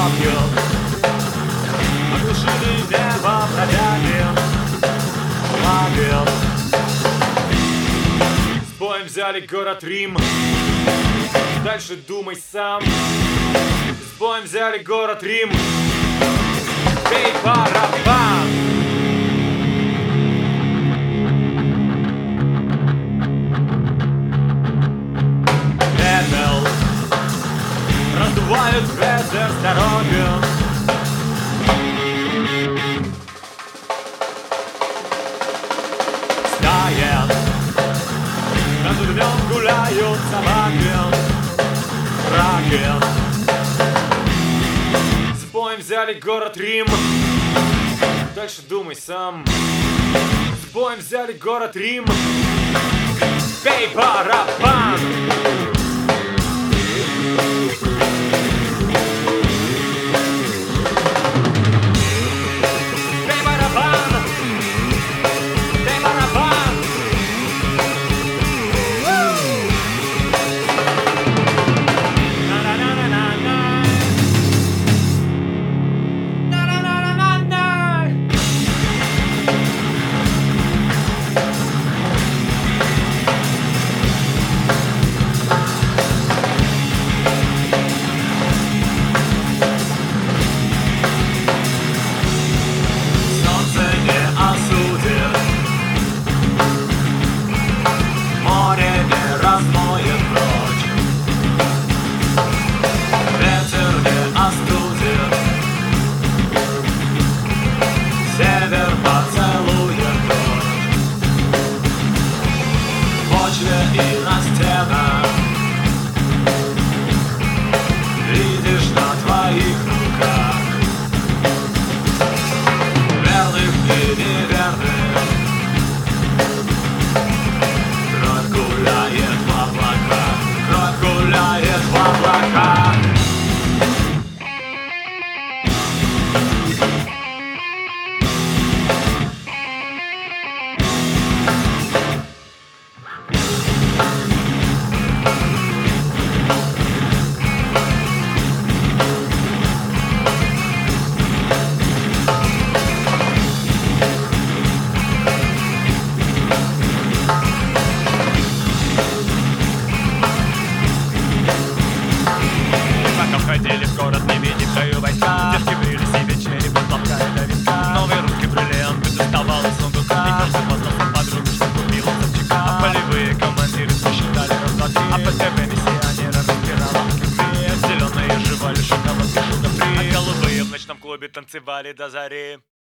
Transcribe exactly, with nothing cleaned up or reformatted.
кровью оглушили небо бродяги, флаги. С боем взяли город Рим, дальше думай сам. С боем взяли город Рим, бей барабан. Пепел раздувают ветер с дороги. Стая над днем гуляют собаки, враги. С боем взяли город Рим, дальше думай сам. С боем взяли город Рим, бей барабан. Бей барабан, бей барабан. На-на-на-на-на-на. На-на-на-на-на-на. Север поцелует дождь в почве и на стенах. Видишь на твоих руках верных и неверных. Кровь гуляет в облаках, кровь гуляет в облаках. Ходили в город, не видевшие войска. Девки брили себе череп, толкая до виска. Новые русские бриллианты доставал из сундука. И каждый познался подругу, что купила Собчака. А полевые командиры посчитали раз, два, три. А по ТВ миссионера разбирала в зеленые жевали шоколадки шуга фри. А голубые в ночном клубе танцевали до зари.